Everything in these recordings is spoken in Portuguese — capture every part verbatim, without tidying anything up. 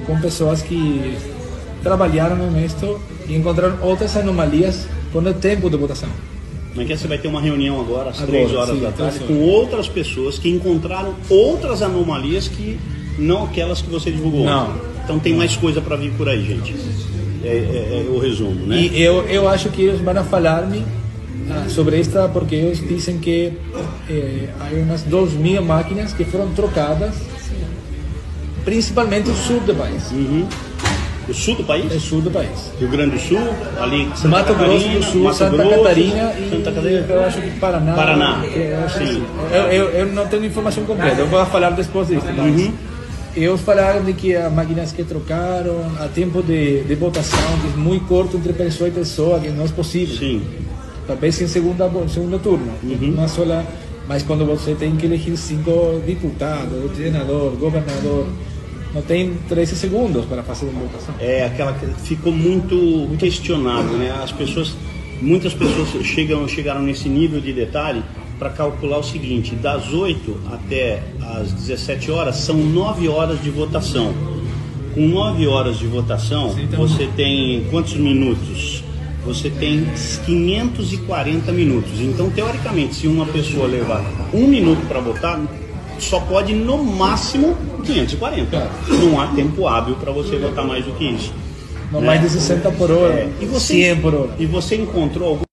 com pessoas que trabalharam nisso e encontraram outras anomalias com o tempo de votação. Como é que é? Você vai ter uma reunião agora às Agora, três horas sim, da tarde então, com outras pessoas que encontraram outras anomalias que não aquelas que você divulgou. Não. Então tem mais coisa para vir por aí, gente. É, é, é o resumo, né? E eu, eu acho que eles vão falar-me ah, sobre esta, porque eles dizem que eh, há umas duas mil máquinas que foram trocadas, principalmente no sul do país. Uhum. O sul do país? É sul do país. Rio Grande do Sul, ali Santa Mato Grosso Catarina, do Sul, Mato Santa Grosso, Catarina e Santa Catarina. eu acho que Paraná. Paraná. Que eu, acho que Sim. sim. Eu, eu, eu não tenho informação completa, eu vou falar depois disso. Mas Uhum. eles falaram de que as máquinas que trocaram, a tempo de, de votação, que é muito curto entre pessoa e pessoa, que não é possível. Sim. Talvez em segunda, segundo turno, Uhum. uma sola, mas quando você tem que elegir cinco deputados, senador, governador, não tem treze segundos para fazer uma votação. É aquela que ficou muito questionado, né? As pessoas, muitas pessoas chegam, chegaram nesse nível de detalhe para calcular o seguinte: das oito até as dezessete horas são nove horas de votação. Com nove horas de votação, Sim, então... você tem quantos minutos? Você tem quinhentos e quarenta minutos. Então, teoricamente, se uma pessoa levar um minuto para votar, só pode no máximo quinhentos e quarenta. Claro. Não há tempo hábil para você votar mais do que isso. Não né? mais de sessenta por hora, É. E você, cem por hora. E você encontrou algum...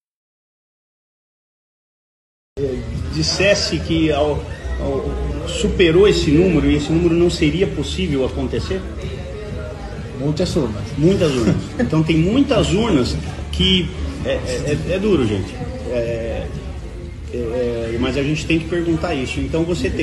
dissesse que ao, ao, superou esse número e esse número não seria possível acontecer? Muitas urnas. Muitas urnas. Então tem muitas urnas que é, é, é duro, gente. É, é, mas a gente tem que perguntar isso. Então você tem